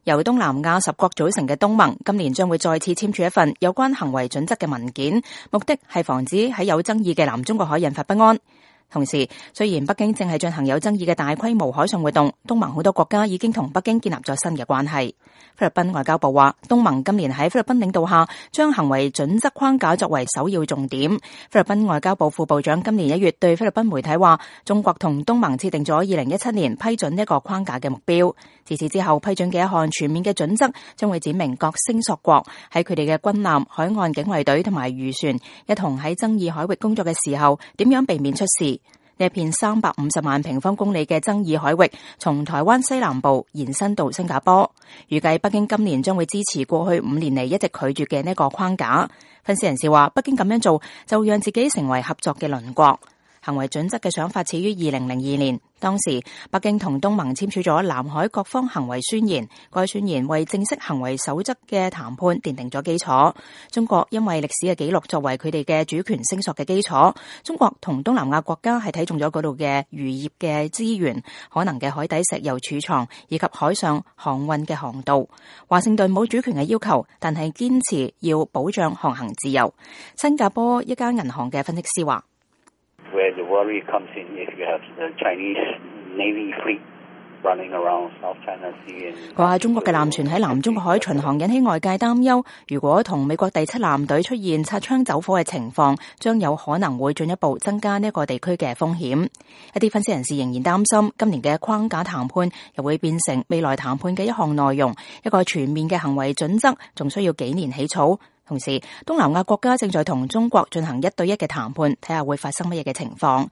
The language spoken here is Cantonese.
由東南亞10國組成嘅東盟，今年將會再次簽署一份有關行為準則嘅文件，目的係防止喺有爭議嘅南中國海引發不安。同時，雖然北京正係進行有爭議嘅大規模海上活動，東盟好多國家已經同北京建立咗新嘅關係。菲律賓外交部話，東盟今年喺菲律賓領導下，將行為準則框架作為首要重點。菲律賓外交部副部長今年1月對菲律賓媒體話，中國同東盟設定咗2017年批准一個框架嘅目標。自此之後，批准嘅一項全面嘅準則，將會展明各聲索國喺佢哋嘅軍艦、海岸警衛隊同埋漁船一同喺爭議海域工作嘅時候，點樣避免出事。呢一片350萬平方公里嘅爭議海域，從台灣西南部延伸到新加坡。預計北京今年將會支持過去5年嚟一直拒絕嘅呢個框架。分析人士話，北京咁樣做就讓自己成為合作嘅鄰國。行為準則嘅想法始於2002年，當時北京同東盟簽署咗南海各方行為宣言，該宣言為正式行為守則嘅談判奠定咗基礎。中國因為歷史嘅記錄作為佢哋嘅主權聲索嘅基礎，中國同東南亞國家係睇中咗嗰度嘅漁業嘅資源、可能嘅海底石油儲藏以及海上航運嘅航道。華盛頓冇主權嘅要求，但係堅持要保障航行自由。新加坡一家銀行嘅分析師話 ：Where the worry comes in if you have the Chinese Navy fleet running around South China Sea。 佢話中國嘅艦船喺南中國海巡航引起外界擔憂，如果同美國第7艦隊出現擦槍走火嘅情況，將有可能會進一步增加呢一個地區嘅風險。一啲分析人士仍然擔心，今年嘅框架談判又會變成未來談判嘅一項內容，一個全面嘅行為準則仲需要幾年起草。同時，東南亞國家正在同中國進行1對1嘅談判，睇下會發生乜嘢嘅情況。